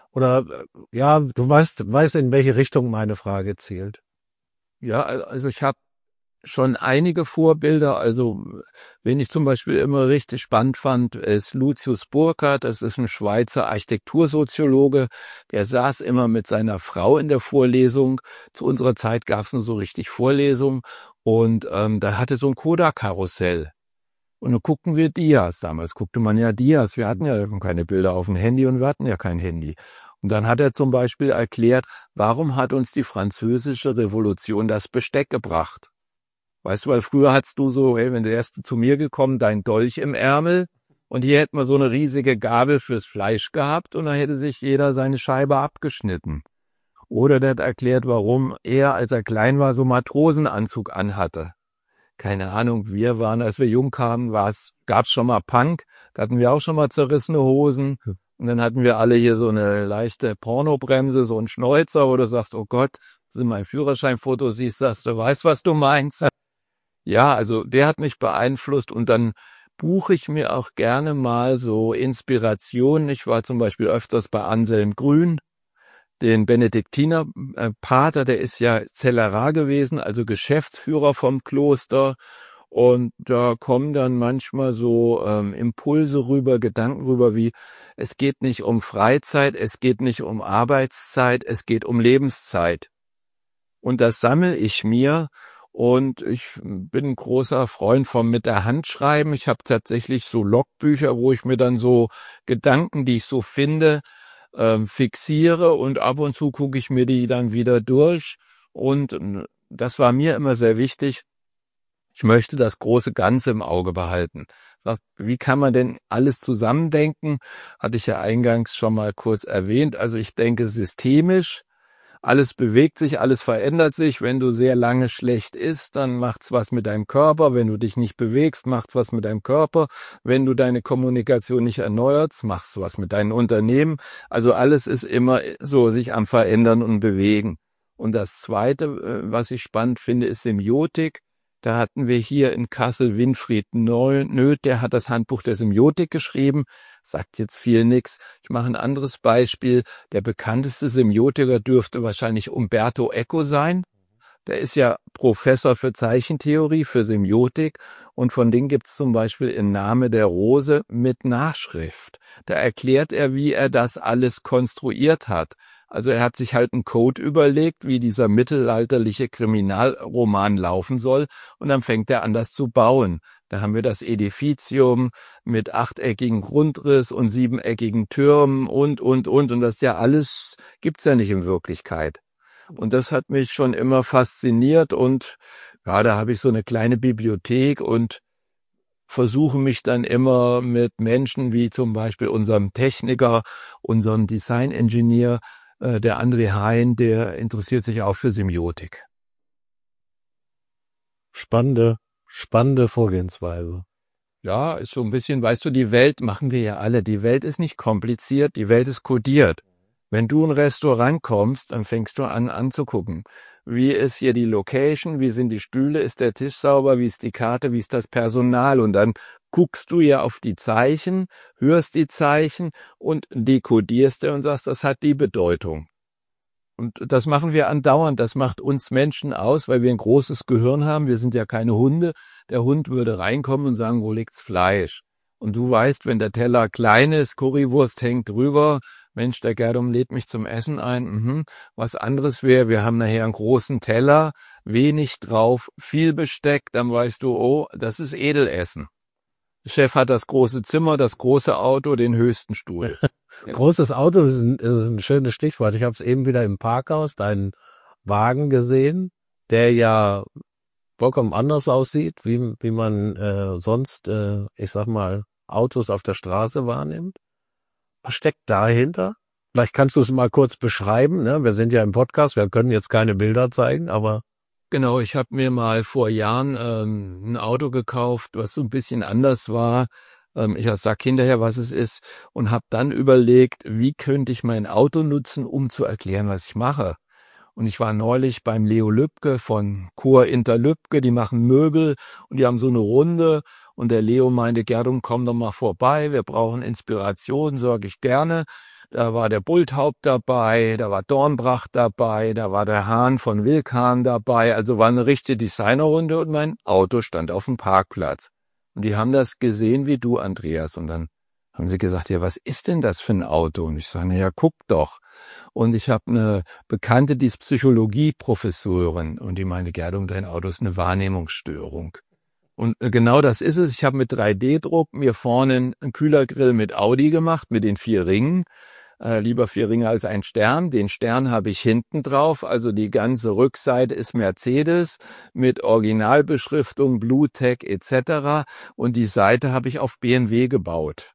weißt, in welche Richtung meine Frage zielt? Ja, also ich habe schon einige Vorbilder. Also wen ich zum Beispiel immer richtig spannend fand, ist Lucius Burckhardt. Das ist ein Schweizer Architektursoziologe. Der saß immer mit seiner Frau in der Vorlesung. Zu unserer Zeit gab es nur so richtig Vorlesungen. Und da hatte so ein Kodak-Karussell. Und dann guckten wir Dias. Damals guckte man ja Dias. Wir hatten ja keine Bilder auf dem Handy und wir hatten ja kein Handy. Und dann hat er zum Beispiel erklärt, warum hat uns die französische Revolution das Besteck gebracht? Weißt du, weil früher hattest du so, wenn der Erste zu mir gekommen, dein Dolch im Ärmel und hier hätten wir so eine riesige Gabel fürs Fleisch gehabt und da hätte sich jeder seine Scheibe abgeschnitten. Oder der hat erklärt, warum er, als er klein war, so Matrosenanzug anhatte. Keine Ahnung, wir waren, als wir jung kamen, gab's schon mal Punk, da hatten wir auch schon mal zerrissene Hosen und dann hatten wir alle hier so eine leichte Pornobremse, so ein Schnäuzer, wo du sagst, oh Gott, wenn du mein Führerscheinfoto siehst, sagst du, weißt, was du meinst. Ja, also der hat mich beeinflusst und dann buche ich mir auch gerne mal so Inspirationen. Ich war zum Beispiel öfters bei Anselm Grün, den Benediktiner Pater, der ist ja Zellerar gewesen, also Geschäftsführer vom Kloster. Und da kommen dann manchmal so Impulse rüber, Gedanken rüber wie, es geht nicht um Freizeit, es geht nicht um Arbeitszeit, es geht um Lebenszeit. Und das sammle ich mir. Und ich bin ein großer Freund vom mit der Hand schreiben. Ich habe tatsächlich so Logbücher, wo ich mir dann so Gedanken, die ich so finde, fixiere und ab und zu gucke ich mir die dann wieder durch. Und das war mir immer sehr wichtig. Ich möchte das große Ganze im Auge behalten. Das heißt, wie kann man denn alles zusammendenken? Hatte ich ja eingangs schon mal kurz erwähnt. Also ich denke systemisch. Alles bewegt sich, alles verändert sich. Wenn du sehr lange schlecht isst, dann macht's was mit deinem Körper. Wenn du dich nicht bewegst, macht's was mit deinem Körper. Wenn du deine Kommunikation nicht erneuerst, machst du was mit deinem Unternehmen. Also alles ist immer so sich am Verändern und Bewegen. Und das Zweite, was ich spannend finde, ist Semiotik. Da hatten wir hier in Kassel Winfried Nöth, der hat das Handbuch der Semiotik geschrieben, sagt jetzt viel nix. Ich mache ein anderes Beispiel. Der bekannteste Semiotiker dürfte wahrscheinlich Umberto Eco sein. Der ist ja Professor für Zeichentheorie, für Semiotik und von dem gibt's zum Beispiel in Name der Rose mit Nachschrift. Da erklärt er, wie er das alles konstruiert hat. Also er hat sich halt einen Code überlegt, wie dieser mittelalterliche Kriminalroman laufen soll und dann fängt er an, das zu bauen. Da haben wir das Edificium mit 8-eckigem Grundriss und 7-eckigen Türmen und das ja alles gibt's ja nicht in Wirklichkeit. Und das hat mich schon immer fasziniert und ja, da habe ich so eine kleine Bibliothek und versuche mich dann immer mit Menschen wie zum Beispiel unserem Techniker, unserem Design-Engineer, der André Hein, der interessiert sich auch für Semiotik. Spannende Vorgehensweise. Ja, ist so ein bisschen, weißt du, die Welt machen wir ja alle. Die Welt ist nicht kompliziert, die Welt ist kodiert. Wenn du in ein Restaurant kommst, dann fängst du an anzugucken. Wie ist hier die Location? Wie sind die Stühle? Ist der Tisch sauber? Wie ist die Karte? Wie ist das Personal? Und dann guckst du ja auf die Zeichen, hörst die Zeichen und dekodierst und sagst, das hat die Bedeutung. Und das machen wir andauernd. Das macht uns Menschen aus, weil wir ein großes Gehirn haben. Wir sind ja keine Hunde. Der Hund würde reinkommen und sagen, wo liegt's Fleisch? Und du weißt, wenn der Teller klein ist, Currywurst hängt drüber, Mensch, der Gerdum lädt mich zum Essen ein. Was anderes wäre, wir haben nachher einen großen Teller, wenig drauf, viel Besteck, dann weißt du, oh, das ist Edelessen. Der Chef hat das große Zimmer, das große Auto, den höchsten Stuhl. Großes Auto ist ein schönes Stichwort. Ich habe es eben wieder im Parkhaus, deinen Wagen gesehen, der ja vollkommen anders aussieht, wie man sonst, ich sag mal, Autos auf der Straße wahrnimmt. Was steckt dahinter? Vielleicht kannst du es mal kurz beschreiben, ne? Wir sind ja im Podcast, wir können jetzt keine Bilder zeigen, aber... Genau, ich habe mir mal vor Jahren ein Auto gekauft, was so ein bisschen anders war. Ich sag hinterher, was es ist und habe dann überlegt, wie könnte ich mein Auto nutzen, um zu erklären, was ich mache. Und ich war neulich beim Leo Lübke von Kur Inter Lübke, die machen Möbel und die haben so eine Runde und der Leo meinte, Gerdum, komm doch mal vorbei, wir brauchen Inspiration, sag ich gerne. Da war der Bulthaupt dabei, da war Dornbracht dabei, da war der Hahn von Wilkhahn dabei, also war eine richtige Designerrunde und mein Auto stand auf dem Parkplatz. Und die haben das gesehen wie du, Andreas, und dann haben sie gesagt, ja, was ist denn das für ein Auto? Und ich sage, ja, guck doch. Und ich habe eine Bekannte, die ist Psychologieprofessorin und die meinte, Gerdum, dein Auto ist eine Wahrnehmungsstörung. Und genau das ist es. Ich habe mit 3D-Druck mir vorne einen Kühlergrill mit Audi gemacht, mit den 4 Ringen. Lieber 4 Ringe als ein Stern. Den Stern habe ich hinten drauf, also die ganze Rückseite ist Mercedes mit Originalbeschriftung, Bluetech etc. Und die Seite habe ich auf BMW gebaut.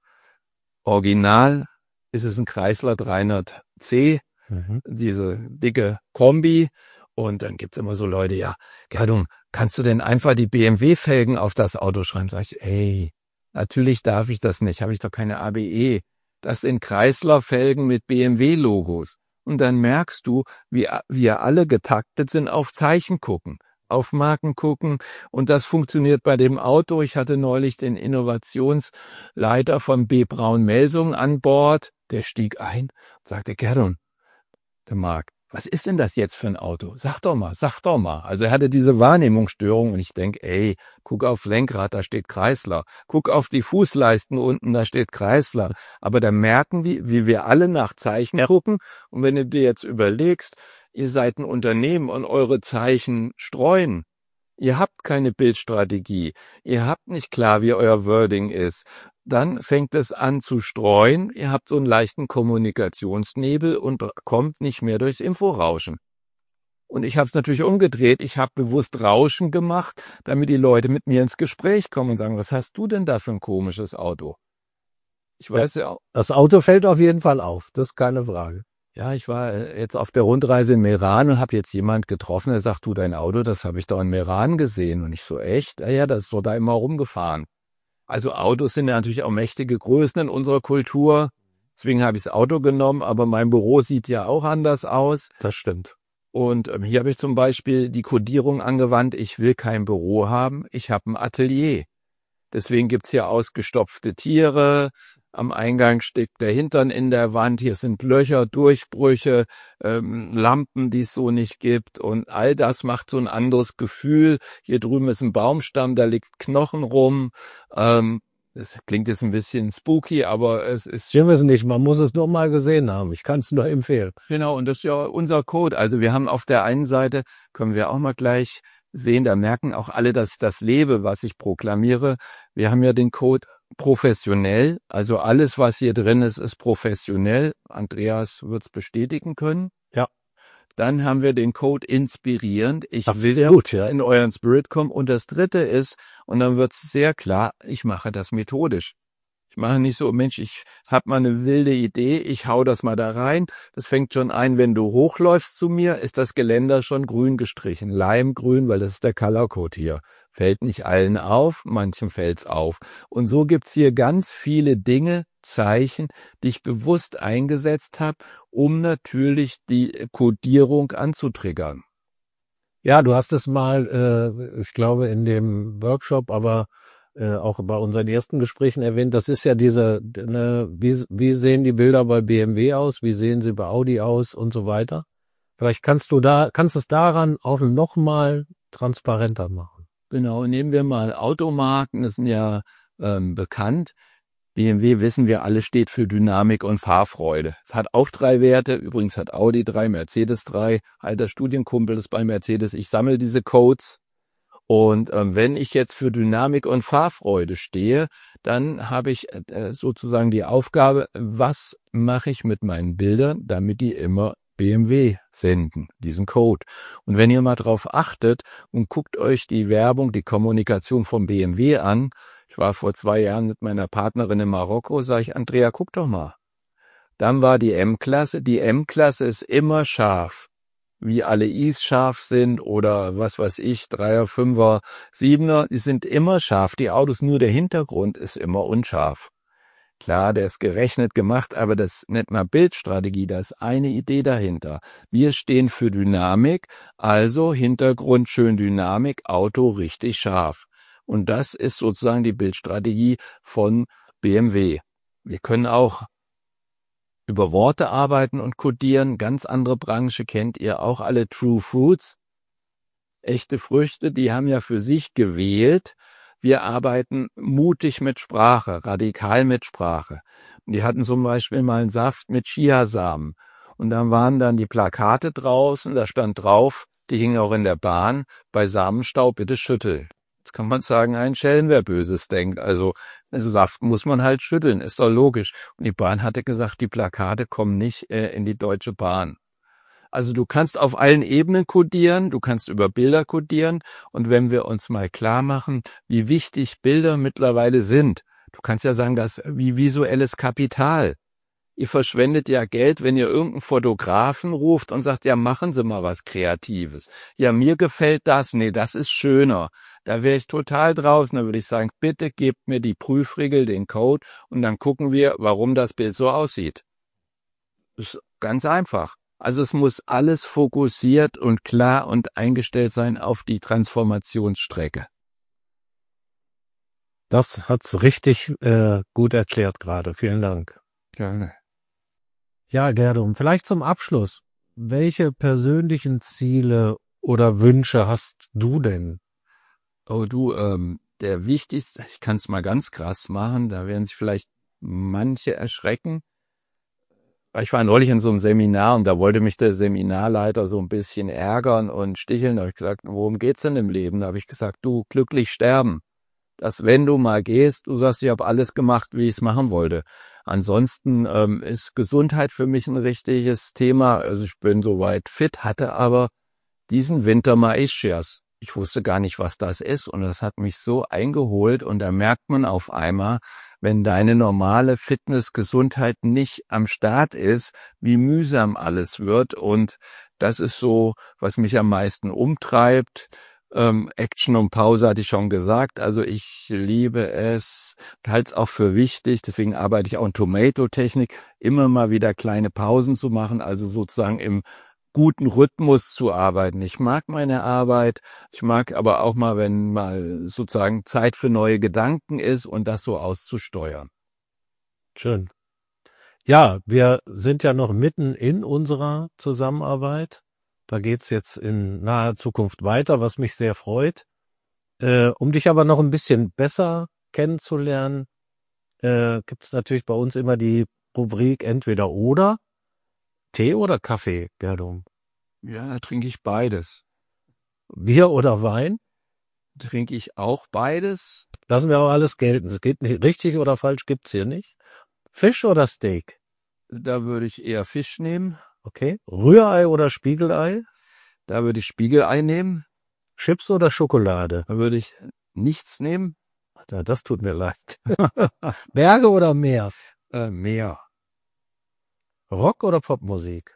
Original ist es ein Chrysler 300C, diese dicke Kombi. Und dann gibt's immer so Leute, ja, Gerdum, kannst du denn einfach die BMW-Felgen auf das Auto schreiben? Sag ich, ey, natürlich darf ich das nicht, habe ich doch keine ABE. Das sind Chrysler-Felgen mit BMW-Logos. Und dann merkst du, wie wir alle getaktet sind auf Zeichen gucken, auf Marken gucken. Und das funktioniert bei dem Auto. Ich hatte neulich den Innovationsleiter von B. Braun Melsung an Bord. Der stieg ein und sagte, Gerdum, der Marc, was ist denn das jetzt für ein Auto? Sag doch mal, sag doch mal. Also er hatte diese Wahrnehmungsstörung und ich denke, ey, guck aufs Lenkrad, da steht Chrysler. Guck auf die Fußleisten unten, da steht Chrysler. Aber da merken wir, wie wir alle nach Zeichen gucken. Und wenn du dir jetzt überlegst, ihr seid ein Unternehmen und eure Zeichen streuen. Ihr habt keine Bildstrategie. Ihr habt nicht klar, wie euer Wording ist. Dann fängt es an zu streuen. Ihr habt so einen leichten Kommunikationsnebel und kommt nicht mehr durchs Inforauschen. Und ich habe es natürlich umgedreht. Ich habe bewusst Rauschen gemacht, damit die Leute mit mir ins Gespräch kommen und sagen, was hast du denn da für ein komisches Auto? Ich weiß ja auch. Das Auto fällt auf jeden Fall auf, das ist keine Frage. Ja, ich war jetzt auf der Rundreise in Meran und habe jetzt jemand getroffen, der sagt, du, dein Auto, das habe ich doch in Meran gesehen. Und ich so, echt? Ja, das ist so da immer rumgefahren. Also Autos sind ja natürlich auch mächtige Größen in unserer Kultur. Deswegen habe ich das Auto genommen, aber mein Büro sieht ja auch anders aus. Das stimmt. Und hier habe ich zum Beispiel die Kodierung angewandt, ich will kein Büro haben, ich habe ein Atelier. Deswegen gibt's hier ausgestopfte Tiere, am Eingang steckt der Hintern in der Wand, hier sind Löcher, Durchbrüche, Lampen, die es so nicht gibt und all das macht so ein anderes Gefühl. Hier drüben ist ein Baumstamm, da liegt Knochen rum. Das klingt jetzt ein bisschen spooky, aber es ist... Stimmt es nicht, man muss es nur mal gesehen haben. Ich kann es nur empfehlen. Genau, und das ist ja unser Code. Also wir haben auf der einen Seite, können wir auch mal gleich sehen, da merken auch alle, dass ich das lebe, was ich proklamiere. Wir haben ja den Code professionell, also alles, was hier drin ist, ist professionell. Andreas wird es bestätigen können. Ja. Dann haben wir den Code inspirierend. Ich Ach, will sehr gut, ja. in euren Spirit kommen. Und das dritte ist, und dann wird es sehr klar, ich mache das methodisch. Ich mache nicht so, Mensch, ich habe mal eine wilde Idee, ich hau das mal da rein. Das fängt schon ein, wenn du hochläufst zu mir, ist das Geländer schon grün gestrichen. Leimgrün, weil das ist der Colorcode hier. Fällt nicht allen auf, manchem fällt's auf. Und so gibt's hier ganz viele Dinge, Zeichen, die ich bewusst eingesetzt habe, um natürlich die Codierung anzutriggern. Ja, du hast es mal, ich glaube, in dem Workshop, aber auch bei unseren ersten Gesprächen erwähnt, das ist ja diese, wie sehen die Bilder bei BMW aus, wie sehen sie bei Audi aus und so weiter. Vielleicht kannst du es daran auch noch mal transparenter machen. Genau, nehmen wir mal Automarken, das sind ja bekannt. BMW, wissen wir alle, steht für Dynamik und Fahrfreude. Es hat auch 3 Werte, übrigens hat Audi 3, Mercedes 3, alter Studienkumpel ist bei Mercedes, ich sammle diese Codes. Und wenn ich jetzt für Dynamik und Fahrfreude stehe, dann habe ich sozusagen die Aufgabe, was mache ich mit meinen Bildern, damit die immer BMW senden, diesen Code. Und wenn ihr mal drauf achtet und guckt euch die Werbung, die Kommunikation von BMW an, ich war vor 2 Jahren mit meiner Partnerin in Marokko, sage ich, Andrea, guck doch mal. Dann war die M-Klasse ist immer scharf. wie alle I's scharf sind oder was weiß ich, 3er, 5er, 7er, die sind immer scharf. Die Autos, nur der Hintergrund ist immer unscharf. Klar, der ist gerechnet gemacht, aber das nennt man Bildstrategie, da ist eine Idee dahinter. Wir stehen für Dynamik, also Hintergrund schön Dynamik, Auto richtig scharf. Und das ist sozusagen die Bildstrategie von BMW. Wir können auch über Worte arbeiten und codieren. Ganz andere Branche kennt ihr auch alle, True Fruits. Echte Früchte, die haben ja für sich gewählt. Wir arbeiten mutig mit Sprache, radikal mit Sprache. Und die hatten zum Beispiel mal einen Saft mit Chiasamen. Und dann waren dann die Plakate draußen, da stand drauf, die hingen auch in der Bahn, bei Samenstau bitte schütteln. Jetzt kann man sagen, ein Schelm, wer Böses denkt. Also Saft muss man halt schütteln, ist doch logisch. Und die Bahn hatte gesagt, die Plakate kommen nicht in die Deutsche Bahn. Also du kannst auf allen Ebenen codieren, du kannst über Bilder codieren. Und wenn wir uns mal klar machen, wie wichtig Bilder mittlerweile sind, du kannst ja sagen, das wie visuelles Kapital. Ihr verschwendet ja Geld, wenn ihr irgendeinen Fotografen ruft und sagt, ja, machen Sie mal was Kreatives. Ja, mir gefällt das. Nee, das ist schöner. Da wäre ich total draußen. Da würde ich sagen, bitte gebt mir die Prüfregel, den Code und dann gucken wir, warum das Bild so aussieht. Das ist ganz einfach. Also es muss alles fokussiert und klar und eingestellt sein auf die Transformationsstrecke. Das hat's richtig gut erklärt gerade. Vielen Dank. Gerne. Ja, Gerdum, vielleicht zum Abschluss. Welche persönlichen Ziele oder Wünsche hast du denn? Oh du, der wichtigste, ich kann es mal ganz krass machen, da werden sich vielleicht manche erschrecken. Ich war neulich in so einem Seminar und da wollte mich der Seminarleiter so ein bisschen ärgern und sticheln. Da habe ich gesagt, worum geht's denn im Leben? Da habe ich gesagt, du, glücklich sterben. Dass wenn du mal gehst, du sagst, ich habe alles gemacht, wie ich es machen wollte. Ansonsten ist Gesundheit für mich ein richtiges Thema. Also ich bin soweit fit, hatte aber diesen Winter mal Ischias. Ich wusste gar nicht, was das ist und das hat mich so eingeholt und da merkt man auf einmal, wenn deine normale Fitness, Gesundheit nicht am Start ist, wie mühsam alles wird und das ist so, was mich am meisten umtreibt. Action und Pause hatte ich schon gesagt, also ich liebe es, halte es auch für wichtig, deswegen arbeite ich auch in Tomato-Technik, immer mal wieder kleine Pausen zu machen, also sozusagen im guten Rhythmus zu arbeiten. Ich mag meine Arbeit, ich mag aber auch mal, wenn mal sozusagen Zeit für neue Gedanken ist und das so auszusteuern. Schön. Ja, wir sind ja noch mitten in unserer Zusammenarbeit. Da geht's jetzt in naher Zukunft weiter, was mich sehr freut. Um dich aber noch ein bisschen besser kennenzulernen, gibt's natürlich bei uns immer die Rubrik entweder oder. Tee oder Kaffee, Gerdum? Ja, da trinke ich beides. Bier oder Wein? Trinke ich auch beides. Lassen wir auch alles gelten. Es geht nicht richtig oder falsch, gibt's hier nicht. Fisch oder Steak? Da würde ich eher Fisch nehmen. Okay. Rührei oder Spiegelei? Da würde ich Spiegelei nehmen. Chips oder Schokolade? Da würde ich nichts nehmen. Ja, das tut mir leid. Berge oder Meer? Meer. Rock oder Popmusik?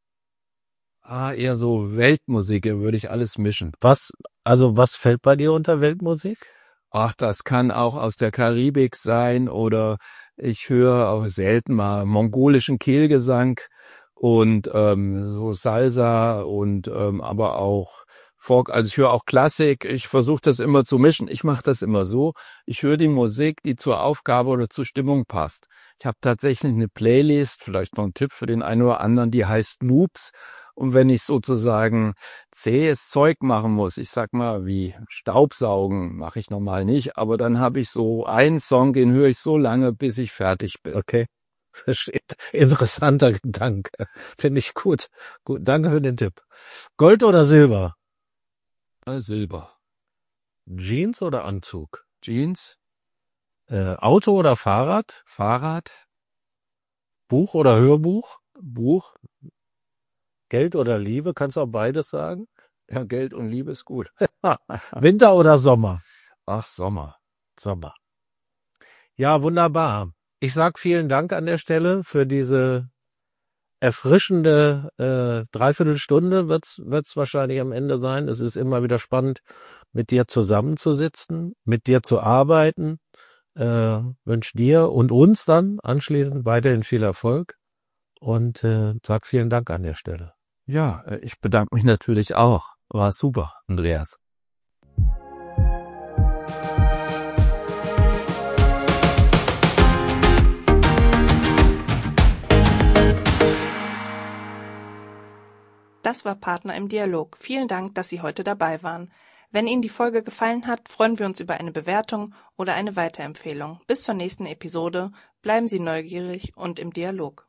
Eher so Weltmusik, da würde ich alles mischen. Was fällt bei dir unter Weltmusik? Ach, das kann auch aus der Karibik sein oder ich höre auch selten mal mongolischen Kehlgesang und so Salsa und aber auch Folk. Also ich höre auch Klassik. Ich versuche das immer zu mischen. Ich mache das immer so. Ich höre die Musik, die zur Aufgabe oder zur Stimmung passt. Ich habe tatsächlich eine Playlist, vielleicht noch ein Tipp für den einen oder anderen, die heißt Noobs. Und wenn ich sozusagen zähes Zeug machen muss, ich sag mal wie Staubsaugen, mache ich normal nicht, aber dann habe ich so einen Song, den höre ich so lange, bis ich fertig bin. Okay. Interessanter Gedanke. Finde ich gut. Gut, danke für den Tipp. Gold oder Silber? Silber. Jeans oder Anzug? Jeans. Auto oder Fahrrad? Fahrrad. Buch oder Hörbuch? Buch. Geld oder Liebe? Kannst du auch beides sagen? Ja, Geld und Liebe ist gut. Winter oder Sommer? Ach, Sommer. Sommer. Ja, wunderbar. Ich sag vielen Dank an der Stelle für diese erfrischende Dreiviertelstunde wird's wahrscheinlich am Ende sein. Es ist immer wieder spannend, mit dir zusammenzusitzen, mit dir zu arbeiten. Wünsche dir und uns dann anschließend weiterhin viel Erfolg und sag vielen Dank an der Stelle. Ja, ich bedanke mich natürlich auch. War super, Andreas. Das war Partner im Dialog. Vielen Dank, dass Sie heute dabei waren. Wenn Ihnen die Folge gefallen hat, freuen wir uns über eine Bewertung oder eine Weiterempfehlung. Bis zur nächsten Episode. Bleiben Sie neugierig und im Dialog.